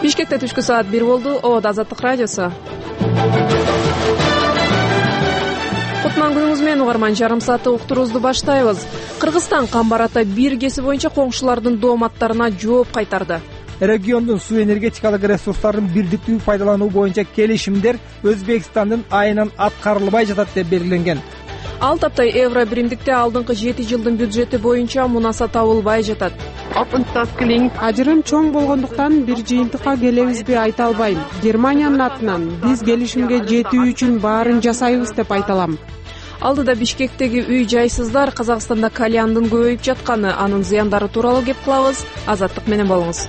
Бишкекте түшкү саат 1 болду. Ободо Азаттык радиосу. Кутман күнүңүз менен угарман, жарым саатта уктуруубузду баштайбыз. Кыргызстан Камбар ата биргеси боюнча коңшулардын дооматтарына жооп кайтарды. Региондун суу энергетикалык ресурстарын бирдиктүү пайдалануу боюнча келишимдер Өзбекстандын айынан аткарылбай жатат деп белгиленген. 6 аптай евро биримдикте алдыңкы 7 жылдын бюджети боюнча мунаса табылбай жатат. Ажырым чоң болгондуктан бир жыйынтыкка келебизби айта албайм. Германиянын атынан биз келишимге жетүү үчүн баарын жасайбыз деп айта алам. Алдыда Бишкектеги үй жайсыздар Казакстанда кальяндын көбөйүп жатканы, анын зыяндары тууралуу кеп кылабыз. Азаттык менен болуңуз.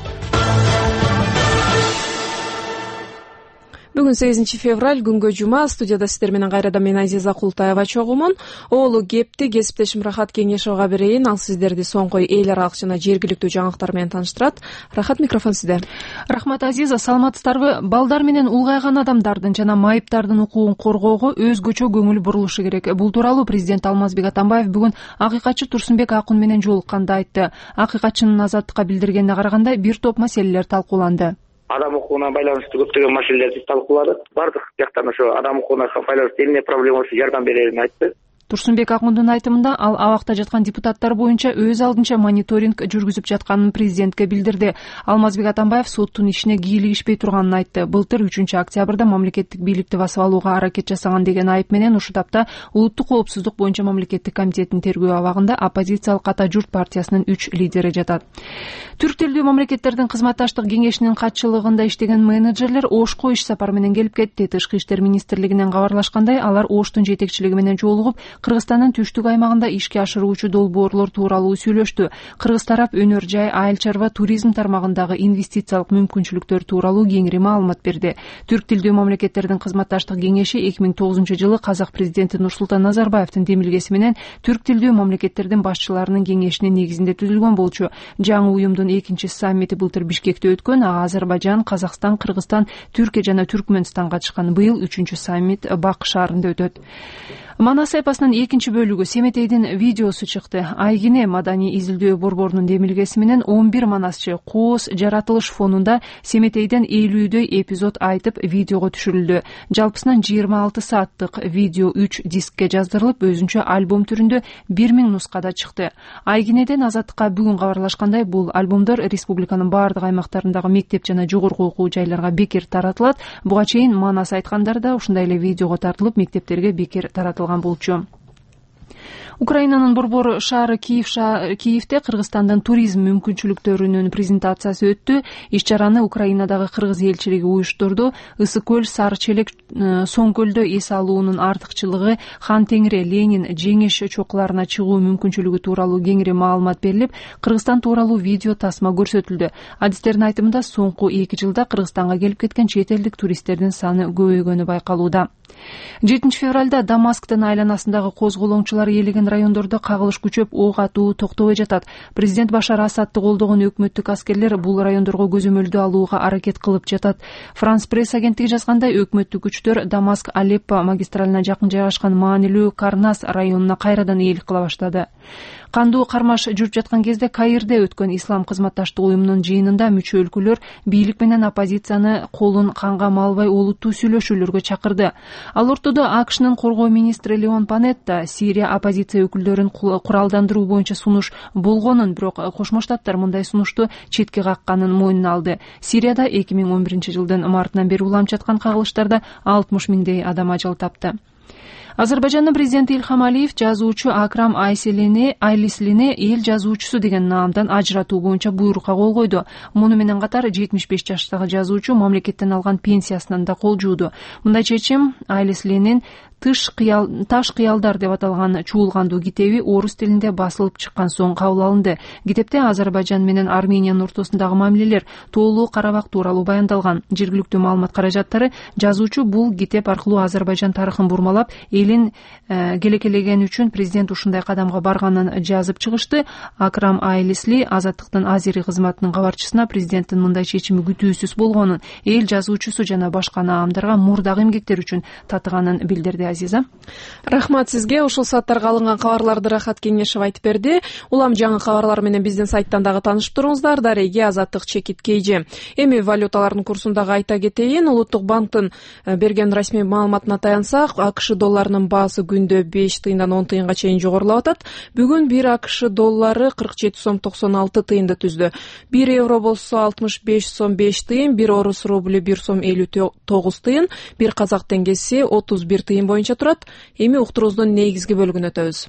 Бүгүн 8 февраль, күнгө жума. Студияда сиздер менен кайрадан мен Азиза Култаева чогумун. Оолу кепти кесиптешим Рахат Кеңешовго берейин. Ал сиздерди соңку эл аралык жана жергиликтүү жаңылыктар менен тааныштырат. Рахат, микрофон сизде. Рахмат Азиза, саламатсыздарбы? Балдар менен улгайган адамдардын жана майыптардын укугун коргоого өзгөчө көңүл бурулушу керек. Бул тууралуу президент Алмазбек Атамбаев бүгүн акыйкатчы Турсунбек Акун менен жолукканда айтты. Акыйкатчынын Азаттыкка билдиргенине караганда бир топ маселелер талкууланды. Адам укугуна байланыштуу көптөгөн маселелерди талкуулады. Бардык жактан ошо адам укугуна байланыштуу эмне проблема болсо жардам берерин айтты. Турсунбек Акундун айтымында ал абакта жаткан депутаттар боюнча өз алдынча мониторинг жүргүзүп жатканын президентке билдирди. Алмазбек Атамбаев соттун ишине кийлигишпей турганын айтты. Былтыр 3-октябрда мамлекеттик бийликти басып алууга аракет жасаган деген айып менен ушул тапта улуттук коопсуздук боюнча мамлекеттик комитеттин тергөө абагында оппозициялык Ата журт партиясынын 3 лидери жатат. Түрк тилдүү мамлекеттердин кызматташтык кеңешинин катчылыгында иштеген менеджерлер Ошко иш сапар менен келип кетти. Тышкы иштер министрлигинен кабарлашкандай, алар Оштун жетекчилиги менен жолугуп, Кыргызстандын түштүк аймагында ишке ашыруучу долбоорлор тууралуу сүйлөштү. Кыргыз тарап өнөр жай, айыл чарба, туризм тармагындагы инвестициялык мүмкүнчүлүктөр тууралуу кеңири маалымат берди. Түрк тилдүү мамлекеттердин кызматташтык кеңеши 2009-жылы Казак президенти Нурсултан Назарбаевдин демилгеси менен түрк тилдүү мамлекеттердин башчыларынын кеңешинин негизинде түзүлгөн болчу. Жаңы уюмдун 2-чи саммити былтыр Бишкекте өткөн. Ага Азербайжан, Казакстан, Кыргызстан, Түркия жана Түркмөнстан катышкан. Быйыл 3-чү саммит Бак шаарында өтөт. Манас эпосунун 2-чи бөлүгү Семетейдин видеосу чыкты. Айгине маданий изилдөө борборунун демилгеси менен 11 манасчы кооз жаратылыш фонунда Семетейден 50дөй эпизод айтып видеого түшүрүлдү. Жалпысынан 26 сааттык видео 3 дискке жаздырылып, өзүнчө альбом түрүндө 1000 нускада чыкты. Айгинеден Азаттыкка бүгүн кабарлашкандай, бул альбомдор республиканын бардык аймактарындагы мектеп жана жогорку окуу жайларга бекер таратылат. Буга чейин Манас айткандар да ушундай эле видеого тартылып, мектептерге бекер таратылган болчу. Украинанын борбор шаары Киевте Кыргызстандын туризм мүмкүнчүлүктөрүнүн презентациясы өттү. Иш-чараны Украинадагы кыргыз элчилиги уюштурду. Ысык көл, Сары Челек, Соң көлдө эс алуунун артыкчылыгы, Хан Теңире, Ленин, Жеңеш чокуларына чыгуу мүмкүнчүлүгү тууралуу кеңири маалымат берилип, Кыргызстан тууралуу видео тасма көрсөтүлдү. Адистердин айтымында, соңку 2 жылда Кыргызстанга келип кеткен чет элдик туристтердин саны көбөйгөнү байкалууда. 7 февралда Дамасктын айланасындагы козголоңчулар ээлеген райондордо кагылыш күчөп, ок атуу токтобой жатат. Президент Башар Асадты колдогон өкмөттүк аскерлер бул райондорго көзөмөлдү алууга аракет кылып жатат. Франс пресс агенттиги жазгандай, өкмөттүк күчтөр Дамаск-Алеппо магистралына жакын жайгашкан маанилүү Карнас районуна кайрадан ээлик кыла баштады. Кандуу кармаш жүрүп жаткан кезде Каирде өткөн Ислам кызматташтык уюмунун жыйынында мүчө өлкөлөр бийлик менен оппозицияны колун канга малбай олуттуу сүйлөшүүлөргө чакырды. Ал ортодо АКШнын коргоо министри Леон Панетта Сирия оппозиция өкүлдөрүн куралдандыруу боюнча сунуш болгонун, бирок Кошмо Штаттар мындай сунушту четке какканын мойнуна алды. Сирияда 2011-жылдын мартынан бери уланып жаткан кагылыштарда 60 миңдей адам ажал тапты. Азербайжандын президенти Ильхам Алиев жазуучу Акрам Айлислини эл жазуучусу деген наамдан ажыратуу боюнча буйрукка кол койду. Муну менен катар 75 жаштагы жазуучу мамлекеттен алган пенсиясынан да кол жууду. Мындай чечим Айлислинин Таш кыялдар деп аталган чуулгандуу китеби орус тилинде басылып чыккан соң кабыл алынды. Китепте Азербайжан менен Армениянын ортосундагы мамилелер, Тоолуу Карабак тууралуу баяндалган. Жергиликтүү маалымат каражаттары жазуучу бул китеп аркылуу Азербайжан тарыхын бурмалап, элин келекелегени үчүн президент ушундай кадамга барганын жазып чыгышты. Акрам Айлисли Азаттыктын азири кызматынын кабарчысына президенттин мындай чечими күтүүсүз болгонун, эл жазуучусу жана башка наамдарга мурдагы эмгектер үчүн татыганын билдирди. Азиза, рахмат сизге. Ушул сааттарга алынган кабарларды Рахат Кеңешев айтып берди. Улам жаңы кабарлар менен биздин сайттан дагы таанышып туруңуздар. Дареги Азаттык чекит KG. Эми валюталардын курсун дагы айта кетейин. Улуттук банктын берген расмий маалыматына таянсак, АКШ долларынын баасы күндө 5 тыйындан 10 тыйынга чейин жогорулап атат. Бүгүн 1 АКШ доллары 47 сом 96 тыйынды түздү. 1 евро болсо 65 сом 5 тыйын, 1 орус рубль 1 сом 59 тыйын, 1 казак теңгеси 31 тыйын боюнча турат. Эми уктуруубуздун негизги бөлүгүнө өтөбүз.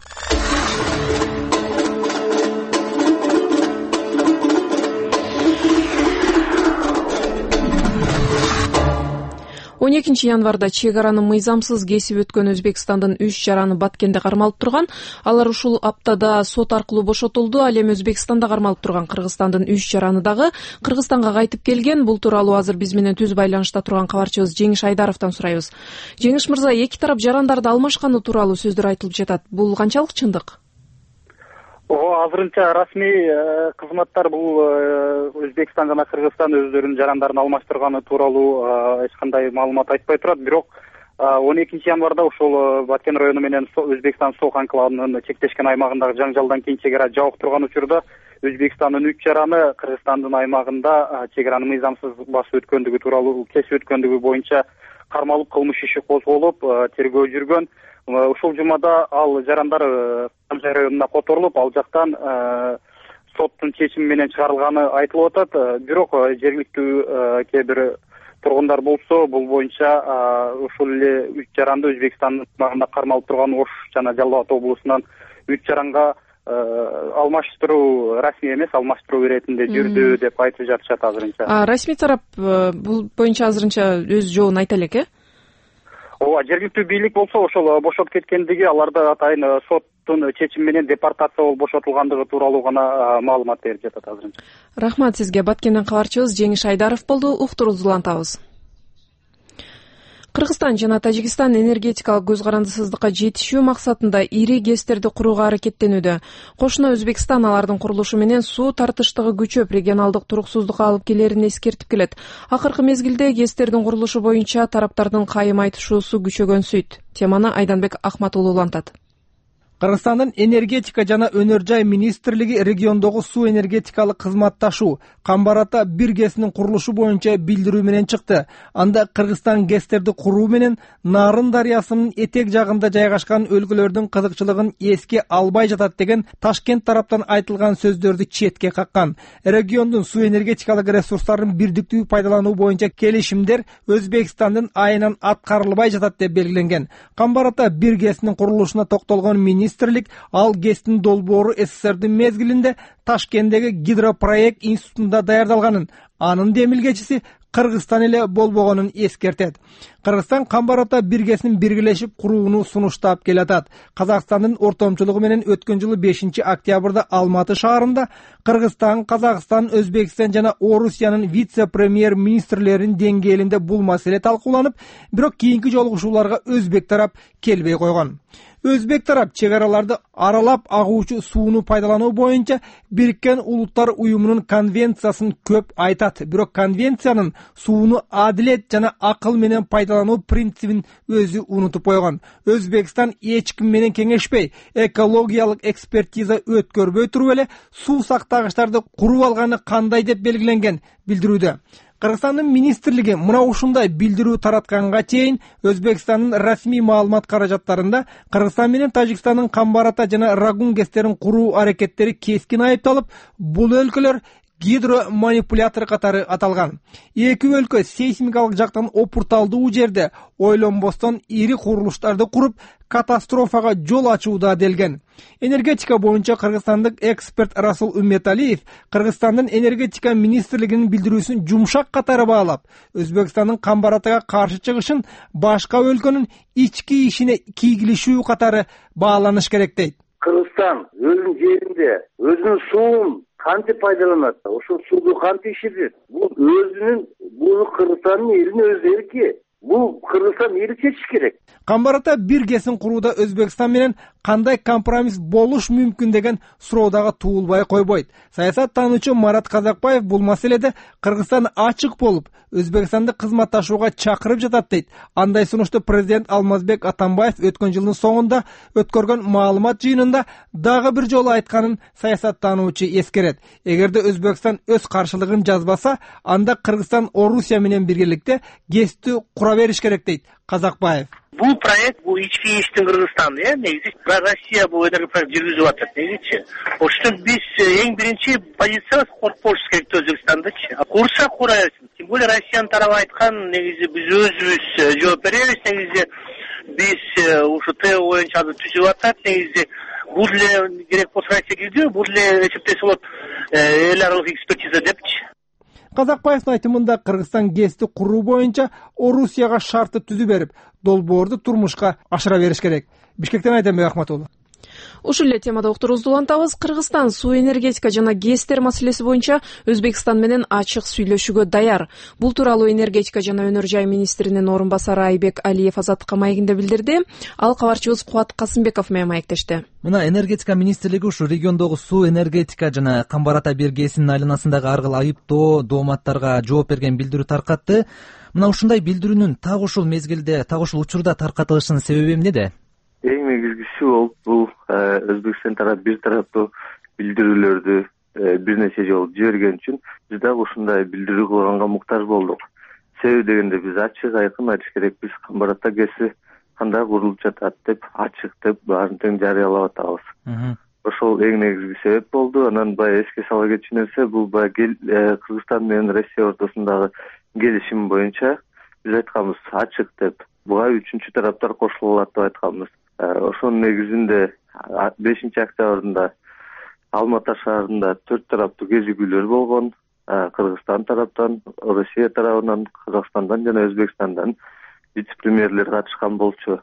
12 январда чек араны мыйзамсыз кесип өткөн Өзбекстандын 3 жараны Баткенде кармалып турган. Алар ушул аптада сот аркылуу бошотулду. Ал эми Өзбекстанда кармалып турган Кыргызстандын 3 жараны дагы Кыргызстанга кайтып келген. Бул тууралуу азыр биз менен түз байланышта турган кабарчыбыз Жеңиш Айдаровдон сурайбыз. Жеңиш мырза, эки тарап жарандарды алмашканы тууралуу сөздөр айтылып жатат. Бул канчалык чындык? Азырынча расмий кызматтар бул Өзбекстан жана Кыргызстан өздөрүнүн жарандарын алмаштырганы тууралуу эч кандай маалымат айтпай турат. Бирок 12 январда ошол Баткен району менен Өзбекстан Сох анклавынын чектешкен аймагындагы жаңжалдан кийин чек ара жабык турган учурда Өзбекстандын 3 жараны Кыргызстандын аймагында чек араны мыйзамсыз басып өткөндүгү тууралуу, кесип өткөндүгү боюнча кармалып кылмыш иши козголуп, тергөө жүргөн. Ушул жумада ал жарандар Камжай районуна которулуп, ал жактан соттун чечими менен чыгарылганы айтылып атат. Бирок жергиликтүү кээ бир тургундар болсо бул боюнча ушул эле 3 жаранды Өзбекстандын аймагында кармалып турган Ош жана Жалал Абад облусунан 3 жаранга алмаштыруу расмий эмес, алмаштыруу иретинде жүрдү деп айтып жатышат азырынча. Расмий тарап бул боюнча азырынча өз жообун айта элек, жергиликтүү бийлик болсо ошол бошотуп кеткендиги, аларды атайын соттун чечими менен депортация болуп бошотулгандыгы тууралуу гана маалымат берип жатат азырынча. Рахмат сизге. Баткенден кабарчыбыз Жеңиш Айдаров болду. Уктуруубузду улантабыз. Кыргызстан жана Тажикстан энергетикалык көз карандысыздыкка жетишүү максатында ири ГЭСтерди курууга аракеттенүүдө. Кошуна Өзбекстан алардын курулушу менен суу тартыштыгы күчөп, регионалдык туруксуздукка алып келерин эскертип келет. Акыркы мезгилде ГЭСтердин курулушу боюнча тараптардын кайым айтышуусу күчөгөнсүйт. Теманы Айданбек Ахматуулу улантат. Кыргызстандын энергетика жана өнөр жай министрлиги региондогу суу энергетикалык кызматташуу Камбарата 1 ГЭСинин курулушу боюнча билдирүү менен чыкты. Анда Кыргызстан ГЭСтерди куруу менен Нарын дарыясынын этек жагында жайгашкан өлкөлөрдүн кызыкчылыгын эске албай жатат деген Ташкент тараптан айтылган сөздөрдү четке каккан. Региондун суу энергетикалык ресурстарын бирдиктүү пайдалануу боюнча келишимдер Өзбекстандын айынан аткарылбай жатат деп белгиленген. Камбарата 1 ГЭСинин курулушуна токтолгон министрлик ал ГЭСтин долбоору СССРдин мезгилинде Ташкенттеги гидропроект институтунда даярдалганын, анын демилгечиси Кыргызстан эле болбогонун эскертет. Кыргызстан Камбарата 1 ГЭСинин биргелешип курууну сунуштап келатат. Казакстандын ортомчулугу менен өткөн жылы 5 октябрда Алматы шаарында Кыргызстан, Казакстан, Өзбекстан жана Орусиянын вице-премьер министрлеринин деңгээлинде бул маселе талкууланып, бирок кийинки жолугушууларга өзбек тарап келбей койгон. Өзбек тарап чек араларды аралап агуучу сууну пайдалануу боюнча Бириккен Улуттар уюмунун конвенциясын көп айтат. Бирок конвенциянын сууну адилет жана акыл менен пайдалануу принцибин өзү унутуп койгон. Өзбекстан эч ким менен кеңешпей, экологиялык экспертиза өткөрбөй туруп эле суу сактагычтарды куруп алганы кандай деп белгиленген билдирүүдө. Кыргызстандын министрлиги мына ушундай билдирүү таратканга чейин Өзбекстандын расмий маалымат каражаттарында Кыргызстан менен Тажикстандын Камбарата жана Рагун ГЭСтерин куруу аракеттери кескин айыпталып, бул өлкөлөр гидроманипулятор катары аталган. Эки өлкө сейсмикалык жактан опурталдуу жерде ойлонбостон ири курулуштарды куруп, катастрофага жол ачууда делген. Энергетика боюнча кыргызстандык эксперт Расул Үмметалиев Кыргызстандын энергетика министрлигинин билдирүүсүн жумшак катары баалап, Өзбекстандын Камбаратага каршы чыгышын башка өлкөнүн ички ишине кийгилишүү катары бааланыш керек дейт. Кыргызстан өзүнүн жеринде өзүнүн суун кантип пайдаланат, ошол сууну кантип ишетет? Бул өзүнүн, бул Кыргызстандын элинин өз эрки. бул Кыргызстан эли чечиш керек. Камбар ата бир ГЭСин курууда Өзбекстан менен кандай компромисс болуш мүмкүн деген суроо дагы туулбай койбойт. Саясаттануучу Марат Казакбаев бул маселеде Кыргызстан ачык болуп, Өзбекстанды кызматташууга чакырып жатат дейт. Андай сунушту президент Алмазбек Атамбаев өткөн жылдын соңунда өткөргөн маалымат жыйынында дагы бир жолу айтканын саясаттануучу эскерет. Эгерде Өзбекстан өз каршылыгын жазбаса, анда Кыргызстан Орусия менен биргеликте ГЭСти кура бериш керек дейт Казакбаев. Бул проект, бул ички иштин Кыргызстан, негизи Россия бул энергия проект жүргүзүп атат, негизичи. Ошондон биз эң биринчи позициябыз коркуп болушубуз керек Өзбекстандычы. Курса кура берсин. Тем более Россиянын тарабы айткан, негизи биз өзүбүз жооп беребиз, негизи биз ушу ТЭО боюнча азыр түзүп атат, негизи бул деле керек болсо Россия кирди, бул деле эсептесе болот эл аралык экспертиза депчи. Казакбаевдин айтымында Кыргызстан ГЭСти куруу боюнча Орусияга шартты түзүп берип, долбоорду турмушка ашыра бериш керек. Бишкектен Айденбек Ахматуллу. Ушул эле темада уктурубузду улантабыз. Кыргызстан суу энергетика жана ГЭСтер маселеси боюнча Өзбекстан менен ачык сүйлөшүүгө даяр. Бул тууралуу энергетика жана өнөр жай министринин орун басары Айбек Алиев Азаттыкка маегинде билдирди. Ал кабарчыбыз Кубат Касымбеков менен маектешти. Мына энергетика министрлиги ушу региондогу суу энергетика жана Камбар ата бир ГЭСинин айланасындагы ар кыл айыптоо, дооматтарга жооп берген билдирүү таркатты. Мына ушундай билдирүүнүн так ушул мезгилде, так ушул учурда таркатылышынын себеби эмнеде? Эң негизгиси бул Өзбекстан тарап бир тараптуу билдирүүлөрдү бир нече жолу жиберген үчүн биз дагы ушундай билдирүү кылганга муктаж болдук. Себеби дегенде биз ачык айкын айтыш керек, биз Камбар ата ГЭСи кандай курулуп жатат деп ачык деп баарын тең жарыялап атабыз. Ошол эң негизги себеп болду. Анан баягы эске сала кетчү нерсе, бул баягы Кыргызстан менен Россия ортосундагы келишим боюнча биз айтканбыз ачык деп. Буга үчүнчү тараптар кошулуп алат деп айтканбыз. Ошонун негизинде 5-октябрында Алматы шаарында 4 тараптуу кезигүүлөр болгон. Кыргызстан тараптан, Россия тарабынан, Казакстандан жана Өзбекстандан вице-премьерлер катышкан болчу.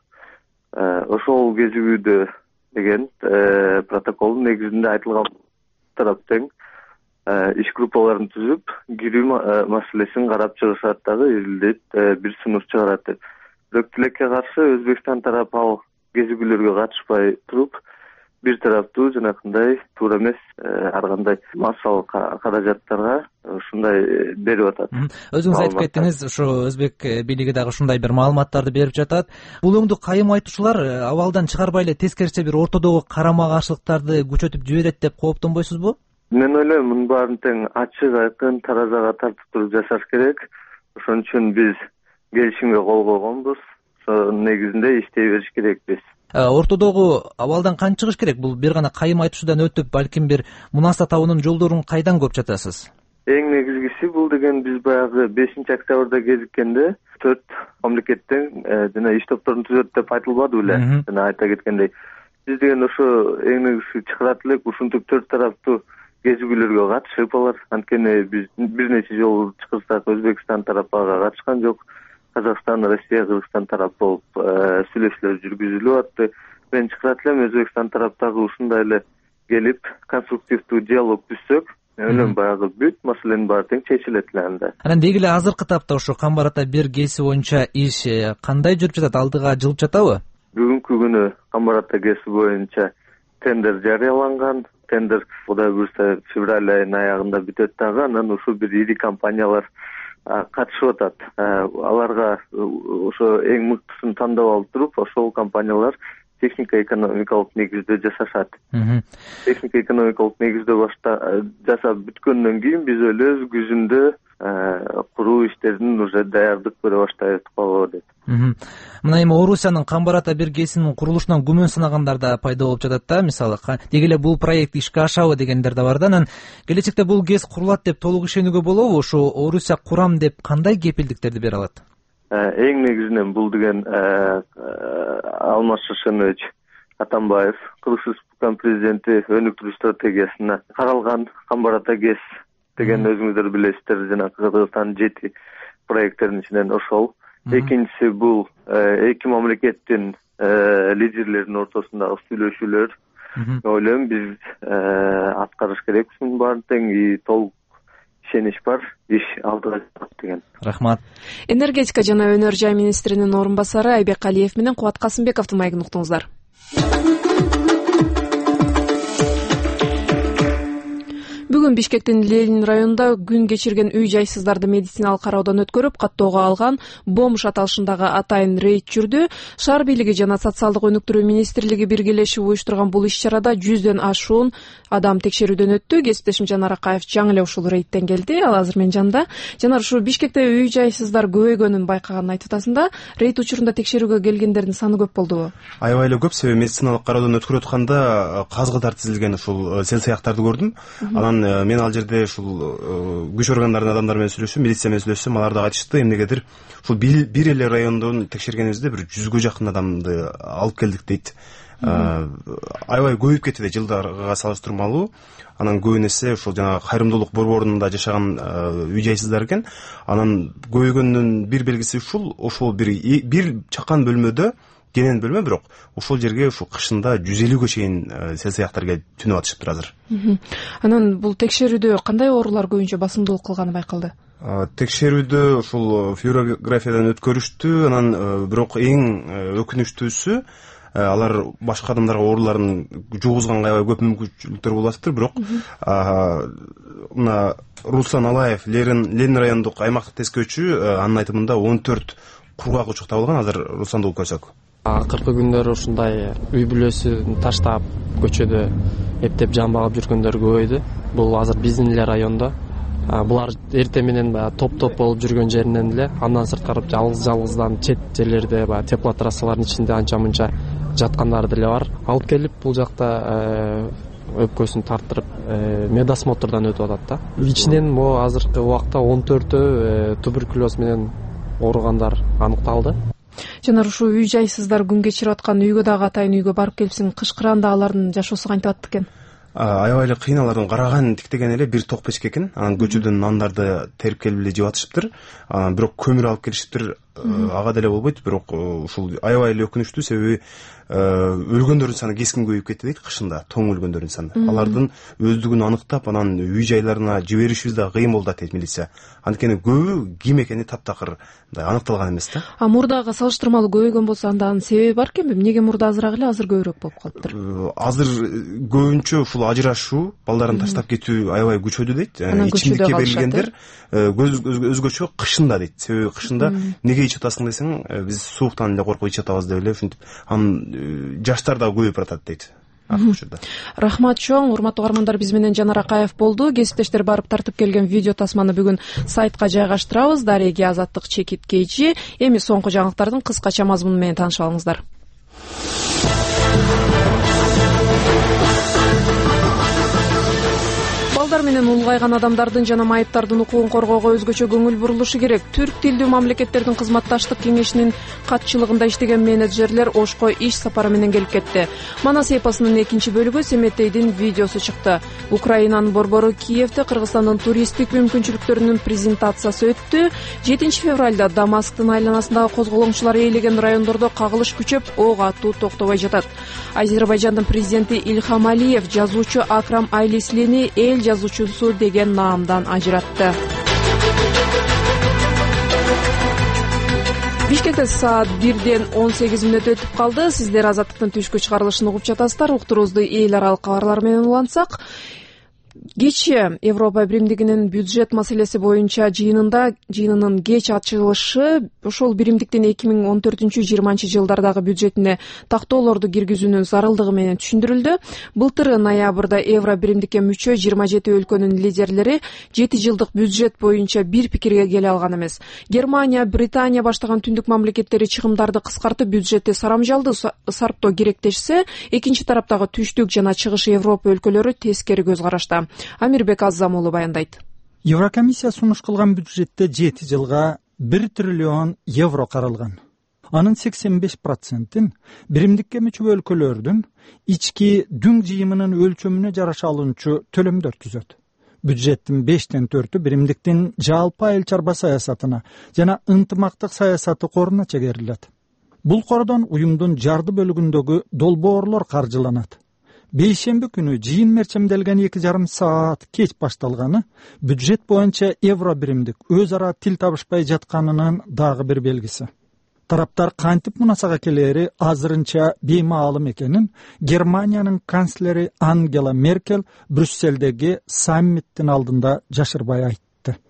Ошол кезигүүдө деген протоколдун негизинде айтылган тарап тең иш группаларын түзүп, кирүү маселесин карап чыгышат дагы изилдейт, бир сунуш чыгарат деп. Бирок тилекке каршы Өзбекстан тарапы ал кезигүүлөргө катышпай туруп, бир тараптуу жанакындай туура эмес ар кандай массалык каражаттарга ушундай берип атат. Өзүңүз айтып кеттиңиз, ушу өзбек бийлиги дагы ушундай бир маалыматтарды берип жатат. Бул өңдү кайым айтуучулар абалдан чыгарбай эле тескерисинче бир ортодогу карама каршылыктарды күчөтүп жиберет деп кооптонбойсузбу? Мен ойлойм, мунун баарын тең ачык айкын таразага тартып туруп жашаш керек. Ошон үчүн биз келишимге кол койгонбуз. Ошонун негизинде иштей бериш керекпиз. Ортодогу абалдан кантип чыгыш керек? Бул бир гана кайым айтуучудан өтүп, балким бир мунаса табуунун жолдорун кайдан көп жатасыз? Эң негизгиси бул деген биз баягы 5-октябрда кезиккенде 4 мамлекеттен жана иш топторун түзөт деп айтылбады беле? Жана айта кеткендей, биз деген ошо эң негизги чыгарат элек ушинтип 4 тараптуу кезигүүлөргө катышып алар. Анткени биз бир нече жолу чакырсак Өзбекстан тарапы ага катышкан жок. Казакстан, Россия, Кыргызстан тарап болуп сүйлөшүүлөр жүргүзүлүп атты. Мен чакырат элем Өзбекстан тараптагы ушундай эле келип конструктивдүү диалог түзсөк, мен баягы бүт маселенин баары тең чечилет эле анда. Анан деги эле азыркы тапта ушу Камбар ата бир ГЭСи боюнча иш кандай жүрүп жатат? Алдыга жылып жатабы? Бүгүнкү күнү Камбар ата ГЭСи боюнча тендер жарыяланган. Тендер Кудай буйрса февраль айынын аягында бүтөт дагы. Анан ушу бир ири компаниялар катышып атат. Аларга ошо эң мыктысын тандап алып туруп, ошол компаниялар технико-экономикалык негизде жасашат. Технико-экономикалык негизде жасап бүткөндөн кийин биз ойлойбуз күзүндө куруу иштерин уже даярдык көрө баштайбыз калып деп. Мына эми Орусиянын Камбар ата бир ГЭСинин курулушунан күмөн сынагандар да пайда болуп жатат да. Мисалы, деги эле бул проект ишке ашабы дегендер да бар да. Анан келечекте бул ГЭС курулат деп толук ишенүүгө болобу? Ошо Орусия курам деп кандай кепилдиктерди бере алат? Эң негизинен бул деген Алмаз Шишенович Атамбаев, Кыргыз Республикасынын президенти өнүктүрүү стратегиясына каралган Камбар ата ГЭС деген өзүңүздөр билесиздер, жана Кыргызстандын 7 проекттеринин ичинен ошол. Экинчиси бул эки мамлекеттин лидерлеринин ортосундагы сүйлөшүүлөр. Ойлойм биз аткарыш керекпиз мунун баарын тең толук ишенич бар, иш алдыга чыгат деген. Рахмат. Энергетика жана өнөр жай министринин орун басары Айбек Алиев менен Кубат Касымбековдун маегин уктуңуздар. Бүгүн Бишкектин Ленин районунда күн кечирген үй-жайсыздарды медициналык кароодон өткөрүп, каттоого алган бомж аталышындагы атайын рейд жүрдү. Шаар бийлиги жана социалдык өнүктүрүү министрлиги биргелешип уюштурган бул иш-чарада 100дөн ашуун адам текшерүүдөн өттү. Кесиптешим Жанар Акаев жаңы эле ушул рейдтен келди. Ал азыр менин жанымда. Жанар, ушу Бишкекте үй-жайсыздар көбөйгөнүн байкаганын айтып атасың. Рейд учурунда текшерүүгө келгендердин саны көп болдубу? Аябай эле көп, себеби медициналык кароодон өткөрүп атканда казгыдар тизилген ушул сел саяктарды көрдүм. Анан мен ал жерде ушул күч органдарынын адамдары менен сүйлөшсөм, милиция менен сүйлөшсөм, алар да айтышты, эмнегедир ушул бир эле райондон текшергенибизде бир 100гө жакын адамды алып келдик дейт. Аябай көбөйүп кетти да жылдарга салыштырмалуу. Анан көбүн эсе ушул жанагы кайрымдуулук борборунда жашаган үй-жайсыздар экен. Анан көбөйгөндүн бир белгиси ушул бир чакан бөлмөдө кенен бөлмө, бирок ошол жерге ушул кышында 150гө чейин сел саяктар келип түнөп атышыптыр азыр. Анан бул текшерүүдө кандай оорулар көбүнчө басымдуулук кылганы байкалды? Текшерүүдө ушул флюорографиядан өткөрүштү, анан бирок эң өкүнүчтүүсү алар башка адамдарга ооруларын жугузганга аябай көп мүмкүнчүлүктөр болуп атыптыр, бирок мына Руслан Алаев, Ленин райондук аймактык тескөөчү, анын айтымында 14 кургак учук табылган. Азыр Русланды угуп көрсөк. Акыркы күндөр ушундай үй бүлөсүн таштап көчөдө эптеп жан багып жүргөндөр көбөйдү. Бул азыр биздин эле райондо. Булар эртең менен топ болуп жүргөн жеринен эле, андан сырткары жалгыздан чет жерлерде теплотрассалардын ичинде анча мынча жаткандар деле бар. Алып келип бул жакта өпкөсүн тартырып медосмотрдан өтүп атат да. Ичинен азыркы убакта 14 туберкулез менен ооругандар аныкталды. Жанар, ушу үй-жайсыздар күн кечирип аткан үйгө дагы атайын үйгө барып келипсиң. Кышкыранда алардын жашоосу кантип атты экен? Аябай эле кыйын, алардын караган тиктеген эле бир ток печке экен. Анан көчөдөн нандарды терип келип эле жеп атышыптыр. Бирок көмүр алып келишиптир. Ага деле болбойт, бирок ушул аябай эле өкүнүчтүү, себеби өлгөндөрдүн саны кескин көбөйүп кетти дейт кышында, тоң өлгөндөрдүн саны. Алардын өздүгүн аныктап, анан үй жайларына жиберишибиз да кыйын болду дейт милиция. Анткени көбү ким экени таптакыр аныкталган эмес да. Мурдага салыштырмалуу көбөйгөн болсо андан себеби бар экенби? Эмнеге мурда азыраак эле, азыр көбүрөөк болуп калыптыр? Азыр көбүнчө ушул ажырашуу, балдарын таштап кетүү аябай күчөдү дейт. Ичимдикке берилгендер өзгөчө кышында дейт. Себеби кышында неге ичип атасың десең, биз сууктан эле коркуп ичип атабыз деп эле ушинтип, анын жаштар да көбөйүп баратат дейт. Рахмат чоң. Урматтуу угармандар, биз менен Жанар Акаев болду. Кесиптештер барып тартып келген видео тасманы бүгүн сайтка жайгаштырабыз. Дареги Азаттык Чекит Кейчи. Эми соңку жаңылыктардын кыскача мазмуну менен таанышып алыңыздар. Балдар менен улгайган адамдардын жана майыптардын укугун коргоого өзгөчө көңүл бурулушу керек. Түрк тилдүү мамлекеттердин кызматташтык кеңешинин катчылыгында иштеген менеджерлер Ошко иш сапары менен келип кетти. Манас эпосунун экинчи бөлүгү Семетейдин видеосу чыкты. Украинанын борбору Киевде Кыргызстандын туристтик мүмкүнчүлүктөрүнүн презентациясы өттү. 7 февралда Дамасктын айланасындагы козголоңчулар ээлеген райондордо кагылыш күчөп, ок атуу токтобой жатат. Азербайжандын президенти Ильхам Алиев жазуучу Акрам Айлислени эл жазуучусу деген наамдан ажыратты. Бишкекте саат 1ден 18 мүнөт өтүп калды. Сиздер Азаттыктын түшкү чыгарылышын угуп жатасыздар. Уктуруубузду эл аралык кабарлар менен улантсак, кечээ Европа биримдигинин бюджет маселеси боюнча жыйынынын кеч ачылышы ошол биримдиктин 2014-20 жылдардагы бюджетине тактоолорду киргизүүнүн зарылдыгы менен түшүндүрүлдү. Былтыр ноябрда Евро биримдикке мүчө 27 өлкөнүн лидерлери 7 жылдык бюджет боюнча бир пикирге келе алган эмес. Германия, Британия баштаган түндүк мамлекеттери чыгымдарды кыскартып, бюджетти сарамжалдуу сарптоо керектешсе, экинчи тараптагы түштүк жана чыгыш Европа өлкөлөрү тескери көз карашта. Амирбек Аззам уулу баяндайт. Еврокомиссия сунуш кылган бюджетте 7 жылга 1 триллион евро каралган. Анын 85%-ин биримдикке мүчө өлкөлөрдүн ички дүң жыйымынын өлчөмүнө жараша алынчу төлөмдөр түзөт. Бюджеттин 5тен 4-ү биримдиктин жалпы айыл чарба саясатына жана ынтымактык саясаты коруна чегерилет. Бул кордон уюмдун жарды бөлүгүндөгү долбоорлор каржыланат. бейшемби күнү жыйын мерчемделген 2,5 саат кеч башталганы бюджет боюнча евро биримдик өз ара тил табышпай жатканынын дагы бир белгиси. Тараптар кантип мунасага келери азырынча беймаалым экенин Германиянын канцлери Ангела Меркель Брюсселдеги саммиттин алдында жашырбай айтты.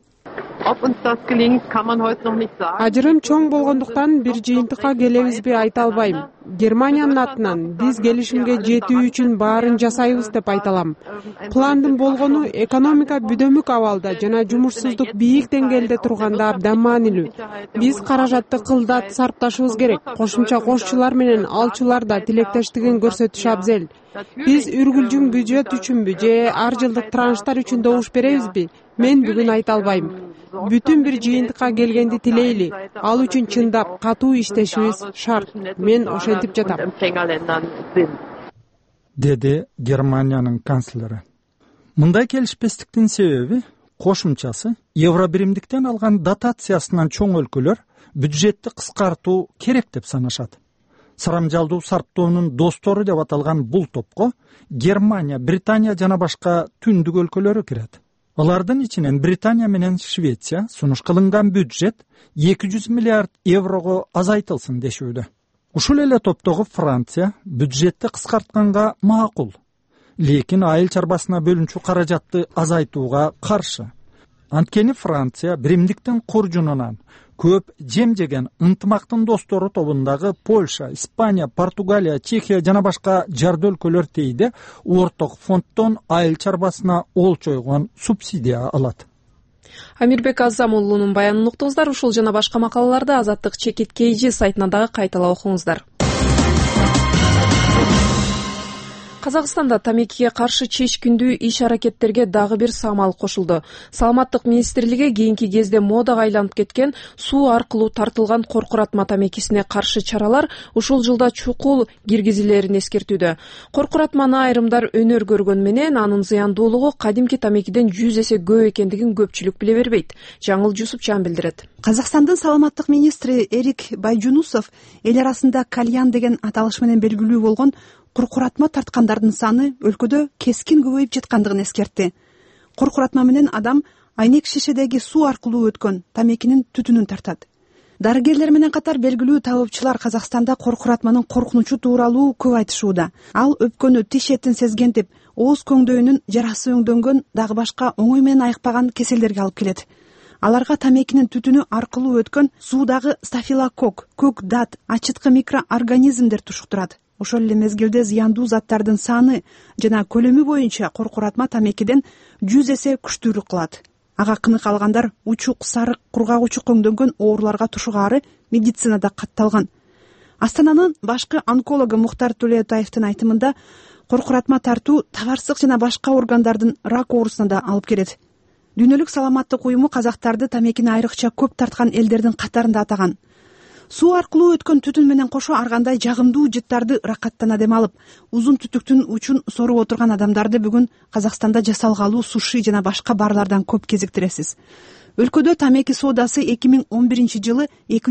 Ажырым чоң болгондуктан бир жыйынтыкка келебизби айта албайм. Германиянын атынан биз келишимге жетүү үчүн баарын жасайбыз деп айта алам. Пландын болгону экономика бүдөмүк абалда жана жумушсуздук бийик деңгээлде турганда абдан маанилүү. Биз каражатты кылдат сарпташыбыз керек. Кошумча кошчулар менен алчулар да тилектештигин көрсөтүш абзел. Биз үргүлжүң бюджет үчүнбү же ар жылдык транштар үчүн добуш беребизби? Мен бүгүн айта албайм. Бүтүн бир жыйынтыкка келгенди тилейли. Ал үчүн чындап катуу иштешибиз шарт. Мен ошентип жатам, деди Германиянын канцлери. Мындай келишпестиктин себеби кошумчасы евро биримдиктен алган дотациясынан чоң өлкөлөр бюджетти кыскартуу керек деп санашат. Сарамжалдуу сарптоонун достору деп аталган бул топко Германия, Британия жана башка түндүк өлкөлөрү кирет. Алардын ичинен Британия менен Швеция сунуш кылынган бюджет 200 миллиард еврого азайтылсын дешүүдө. Ушул эле топтогу Франция бюджетти кыскартканга макул, лекин айыл чарбасына бөлүнчү каражатты азайтууга каршы. Анткени Франция биримдиктин куржунунан көп жем жеген ынтымактын достору тобундагы Польша, Испания, Португалия, Чехия жана башка жарды өлкөлөр тийде орток фонддон айыл чарбасына олчойгон субсидия алат. Амирбек Азам уулунун баянын уктуңуздар. Ушул жана башка макалаларды Азаттык чекит KG сайтына дагы кайталап окуңуздар. Казакстанда тамекиге каршы чечкиндүү иш-аракеттерге дагы бир самал кошулду. Саламаттык министрлиги кийинки кезде модага айланып кеткен суу аркылуу тартылган коркуратма тамекисине каршы чаралар ушул жылда чукул киргизилерин эскертүүдө. Коркуратманы айрымдар өнөр көргөн менен анын зыяндуулугу кадимки тамекиден 100 эсе көп экендигин көпчүлүк биле бербейт. Жаңыл Жусупчан билдирет. Казакстандын саламаттык министри Эрик Байжунусов эл арасында кальян деген аталыш менен белгилүү болгон коркуратма тарткандардын саны өлкөдө кескин көбөйүп жаткандыгын эскертти. Коркуратма менен адам айнек шишедеги суу аркылуу өткөн тамекинин түтүнүн тартат. Дарыгерлер менен катар белгилүү табыпчылар Казакстанда коркуратманын коркунучу тууралуу көп айтышууда. Ал өпкөнү, тиш этин сезгентип, ооз көңдөйүнүн жарасы өңдөнгөн дагы башка оңой менен айыкпаган кеселдерге алып келет. Аларга тамекинин түтүнү аркылуу өткөн суудагы стафилококк, көк дат, ачыткы микроорганизмдер тушуктурат. Ошол эле мезгилде зыяндуу заттардын саны жана көлөмү боюнча коркуратма тамекиден 100 эсе күчтүүрүк кылат. Ага кынык алгандар учук, сарык, кургагучу көңдөнгөн ооруларга тушугаары медицинада катталган. Астананын башкы онкологу Мухтар Төлөтаевдин айтымында коркуратма тартуу табарсык жана башка органдардын рак оорусуна да алып келет. Дүйнөлүк саламаттык уюму казактарды тамекини айрыкча көп тарткан элдердин катарында атаган. Суу аркылуу өткөн түтүн менен кошо ар кандай жагымдуу жыттарды ракаттана дем алып, узун түтүктүн учун соруп отурган адамдарды бүгүн Казакстанда жасалгалуу суши жана башка барлардан көп кезиктиресиз. Өлкөдө тамеки соодасы 2011 жылы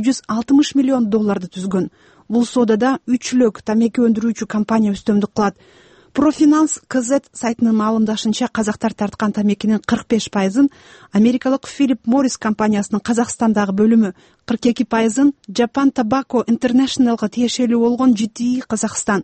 $260 миллион түзгөн. Бул соодада 3 лөк тамеки өндүрүүчү компания үстөмдүк кылат. Профинанс КЗ сайтынын маалымдашынча казактар тарткан тамекинин 45%-ын америкалык Philip Morris компаниясынын Казакстандагы бөлүмү, 42%-ын Japan Tobacco Internationalга тиешелүү болгон GTI Казакстан,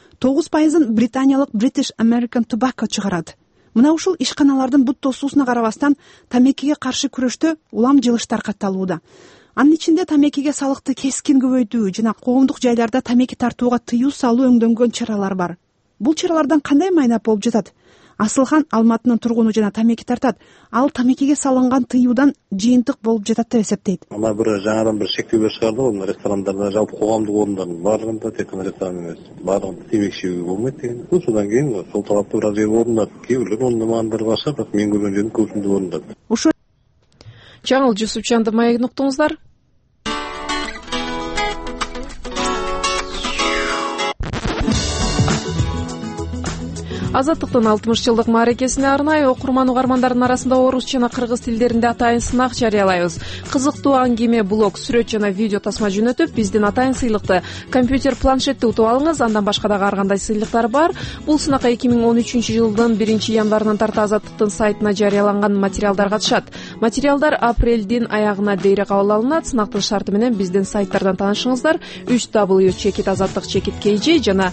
9%-ын британиялык British American Tobacco чыгарат. Мына ушул ишканалардын бут тосуусуна карабастан тамекиге каршы күрөштө улам жылыштар катталууда. Анын ичинде тамекиге салыкты кескин көбөйтүү жана коомдук жайларда тамеки тартууга тыюу салуу өңдөнгөн чаралар бар. Бул чаралардан кандай майнап болуп жатат? Асылхан Алматынын тургуну жана тамеки тартат. Ал тамекиге салынган тыюудан жыйынтык болуп жатат деп эсептейт. Ана бир жаңадан бир шектөөлөр чыгарды, ресторандарда, жалпы коомдук орындардын баарында, тек гана ресторан эмес, баарында темеки чегүүгө болбойт деген. Ошондон кийин сол талапты бир аз орунат. Кээ бирлер орундамагандар башка, бирок мен көргөн жердин көпүндө орунат. Ошо Жаңыл Жусупчанды маегин уктуңуздар. Азаттыктын 60 жылдык мааракесине арнай окурман угармандардын арасында орус жана кыргыз тилдеринде атайын сынак жарыялайбыз. Кызыктуу аңгеме, блог, сүрөт жана видео тасма жөнөтүп, биздин атайын сыйлыкты компьютер, планшетти утуп алыңыз. Андан башка дагы ар кандай сыйлыктар бар. Бул сынакка 2013 жылдын 1-январынан тарта Азаттыктын сайтына жарыяланган материалдар катышат. Материалдар апрелдин аягына дейре кабыл алынат. Сынактын шарты менен биздин сайттардан таанышыңыздар. 3w@azattik.kg жана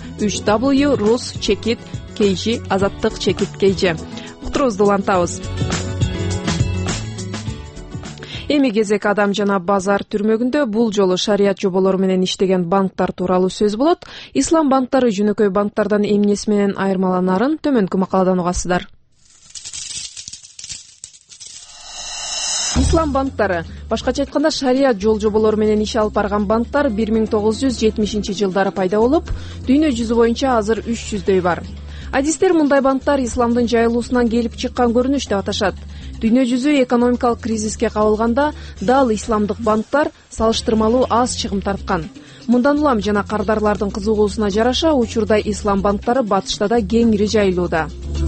3w.rus.kg azattik.kg. Уктуруубузду улантабыз. Эми кезек адам жана базар түрмөгүндө бул жолу шарият жоболору менен иштеген банктар тууралуу сөз болот. Ислам банктары жөнөкөй банктардан эмнеси менен айырмаланарын төмөнкү макаладан угасыздар. Ислам банктары, башкача айтканда шарият жол жоболору менен иш алып барган банктар 1970 жылдары пайда болуп, дүйнө жүзү боюнча азыр 300дөй бар. Адистер мындай банктар исламдын жайылуусунан келип чыккан көрүнүш деп аташат. Дүйнө жүзү экономикалык кризиске кабылганда дал исламдык банктар салыштырмалуу аз чыгым тарткан. Мындан улам жана кардарлардын кызыгуусуна жараша учурда ислам банктары батышта да кеңири жайылууда.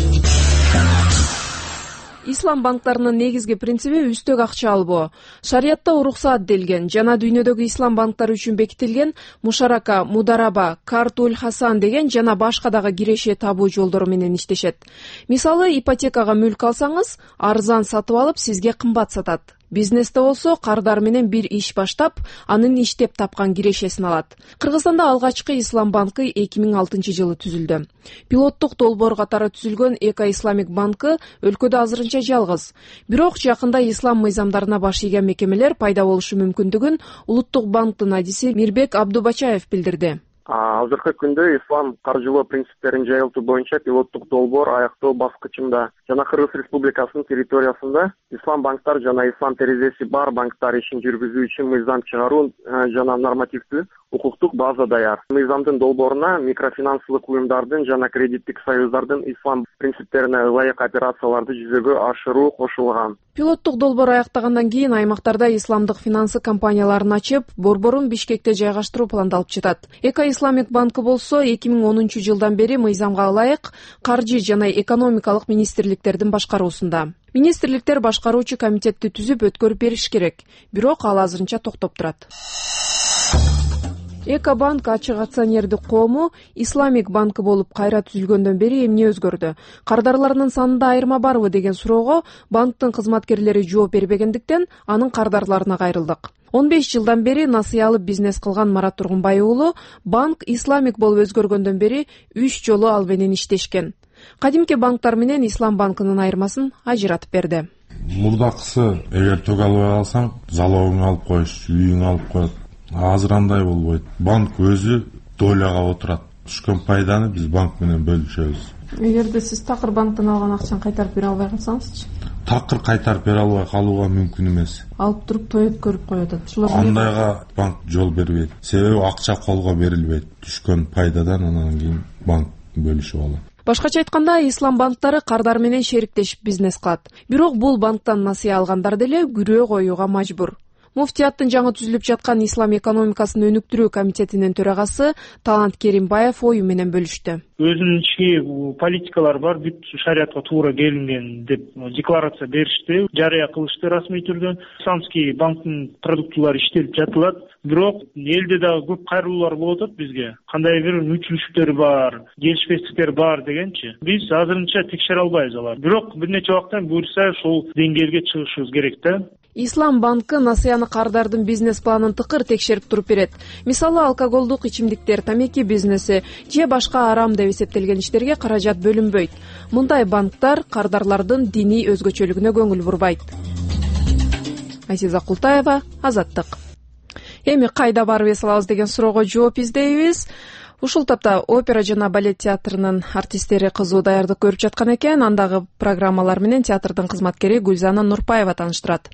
Ислам банктарынын негизги принциби үстөк акча албоо. Шариятта уруксаат делген жана дүйнөдөгү ислам банктары үчүн бекитилген мушарака, мудараба, картуль хасан деген жана башка дагы киреше табуу жолдору менен иштешет. Мисалы, ипотекага мүлк алсаңыз, арзан сатып алып, сизге кымбат сатат. Бизнесте болсо кардар менен бир иш баштап, анын иштеп тапкан кирешесин алат. Кыргызстанда алгачкы ислам банкы 2006 жылы түзүлдү. Пилоттук долбоор катары түзүлгөн Эко Исламик банкы өлкөдө азырынча жалгыз. Бирок жакында ислам мыйзамдарына баш ийген мекемелер пайда болушу мүмкүндүгүн Улуттук банктын адиси Мирбек Абдубачаев билдирди. Азыркы күндө ислам каржылоо принциптерин жайылтуу боюнча пилоттук долбоор аяктоо баскычында жана Кыргыз Республикасынын территориясында ислам банктар жана ислам терезеси бар банктар ишин жүргүзүү үчүн мыйзам чыгаруу жана нормативдүү укуктук база даяр. Мыйзамдын долбооруна микрофинансылык уюмдардын жана кредиттик союздардын ислам принциптерине ылайык операцияларды жүзөгө ашыруу кошулган. Пилоттук долбоор аяктагандан кийин аймактарда исламдык финансы компанияларын ачып, борборун Бишкекте жайгаштыруу пландалып жатат. Эко Исламик банкы болсо 2010 жылдан бери мыйзамга ылайык каржы жана экономикалык министрликтердин башкаруусунда. Министрликтер башкаруучу комитетти түзүп өткөрүп бериш керек, бирок ал азырынча токтоп турат. Экобанк ачык акционердик коому Исламик банкы болуп кайра түзүлгөндөн бери эмне өзгөрдү? Кардарларынын санында айырма барбы деген суроого банктын кызматкерлери жооп бербегендиктен анын кардарларына кайрылдык. 15 жылдан бери насыя алып бизнес кылган Марат Тургунбай уулу банк Исламик болуп өзгөргөндөн бери 3 жолу ал менен иштешкен. Кадимки банктар менен Ислам банкынын айырмасын ажыратып берди. Мурдакысы эгер төгө албай калсаң, залогуңду алып коюш, үйүңдү алып коет. Азыр андай болбойт. Банк өзү доляга отурат. Түшкөн пайданы биз банк менен бөлүшөбүз. Эгерде сиз такыр банктан алган акчаны кайтарып бере албай калсаңызчы? Такыр кайтарып бере албай калууга мүмкүн эмес. Алып туруп той өткөрүп коюп атат. Андайга банк жол бербейт. Себеби акча колго берилбейт. Түшкөн пайдадан анан кийин банк бөлүшүп алат. Башкача айтканда, ислам банктары кардар менен шериктешип бизнес кылат. Бирок бул банктан насыя алгандар деле күрөө коюуга мажбур. Муфтияттын жаңы түзүлүп жаткан ислам экономикасын өнүктүрүү комитетинин төрагасы Талант Керимбаев ою менен бөлүштү. Өзүнүн ички политикалары бар, бүт шариятка туура келинген деп декларация беришти, жарыя кылышты расмий түрдө. Исламский банктын продуктылары иштелип жатылат. Бирок элде дагы көп кайрылуулар болуп атат бизге. Кандай бир мүчүлүштөр бар, келишпестиктер бар дегенчи. Биз азырынча текшере албайбыз алар. Бирок бир нече убакыттан буюрса ошол деңгээлге чыгышыбыз керек да. Ислам банкы насыяны кардардын бизнес планын тыкыр текшерип туруп берет. Мисалы, алкоголдук ичимдиктер, тамеки бизнеси же башка арам деп эсептелген иштерге каражат бөлүнбөйт. Мындай банктар кардарлардын диний өзгөчөлүгүнө көңүл бурбайт. Айсиза Култаева, Азаттык. Эми кайда барып эс алабыз деген суроого жооп издейбиз. Ушул тапта опера жана балет театрынын артисттери кызуу даярдык көрүп жаткан экен. Андагы программалар менен театрдын кызматкери Гүлзана Нурпаева тааныштырат.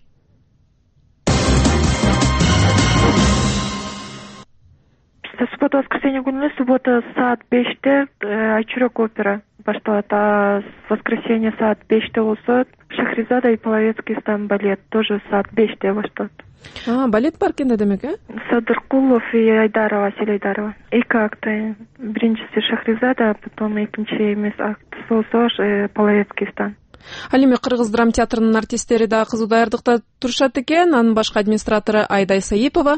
суббота воскресенье күнү суббота саат 5-те Айчурек опера башталат, а воскресенье саат 5-те болсо Шахризада и Половецкий стан балет тоже саат 5-те башталат. Балет бар экен да демек, Садыркулов и Айдарова, Асель Айдарова. Эки акты. Биринчиси Шахризада, потом экинчи эмес акты болсо Половецкий стан. Ал эми Кыргыз драма театрынын артисттери да кызуу даярдыкта турушат экен. Анын башкы администратору Айдай Саипова.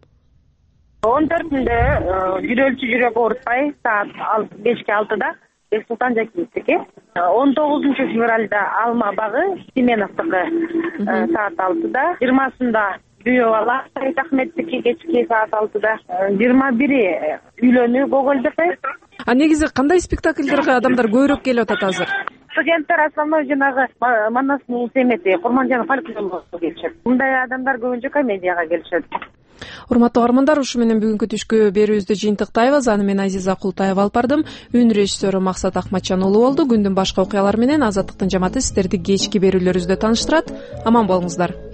14-нде жүрөлчү жүрөк оорутпай саат 5-6-да Бексултан Жакиевдики. 19-февралда Алма багы Семеновдуку саат 6-да. 20-сында Бүйө бала Сайт Ахметтики кечки саат 6-да. 21-и үйлөнүү Гоголдуку. Негизи кандай спектакльдерге адамдар көбүрөөк келип атат азыр? Студенттер основной жанагы Манастын семети Курманжан фольклорго келишет. Мындай адамдар көбүнчө комедияга келишет. Урматтуу каармандар, ушу менен бүгүнкү түшкү берүүбүздү жыйынтыктайбыз. Аны мен Азиза Култаева алып бардым. Үн режиссеру Максат Акматжан уулу болду. Күндүн башка окуялары менен Азаттыктын жамааты сиздерди кечки берүүлөрүбүздө тааныштырат. Аман болуңуздар.